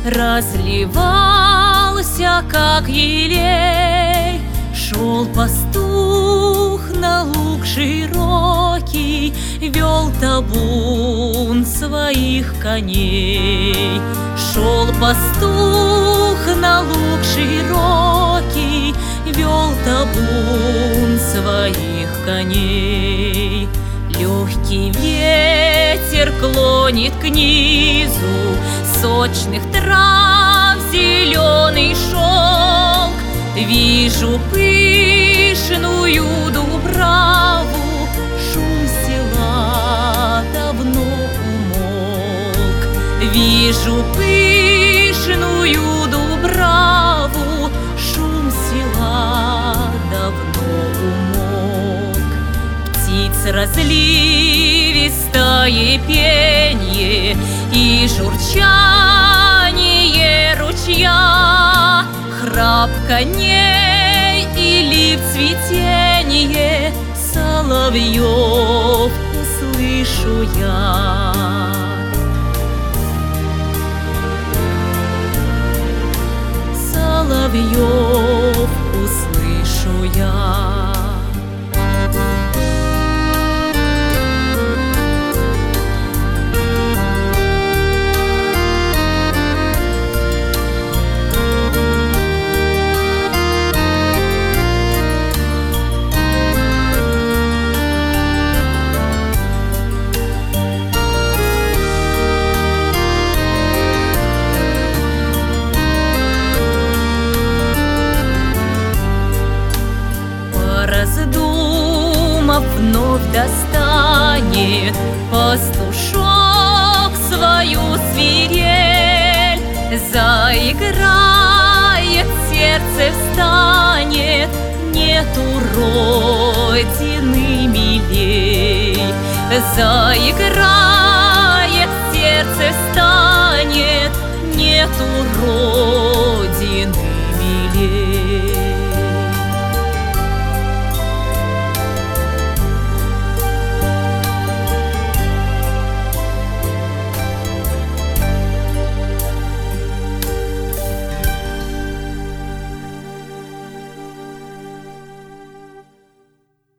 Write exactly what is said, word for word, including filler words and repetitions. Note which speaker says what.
Speaker 1: разливался, как елей. Шел пастух на луг широкий, вел табун своих коней. Шел пастух на луг широкий, вел табун своих коней. Легкий ветер клонит к низу сочных трав зеленый шелк. Вижу пышную дубраву, шум села давно умолк. Вижу пышную дубраву, шум села давно умолк. Птиц разливистое пенье и журчание ручья, храп коней и лип цветение соловьев услышу я. Соловьев услышу я. Раздумав, вновь достанет пастушок свою свирель. Заиграет, сердце встанет, нету родины милей. Заиграет,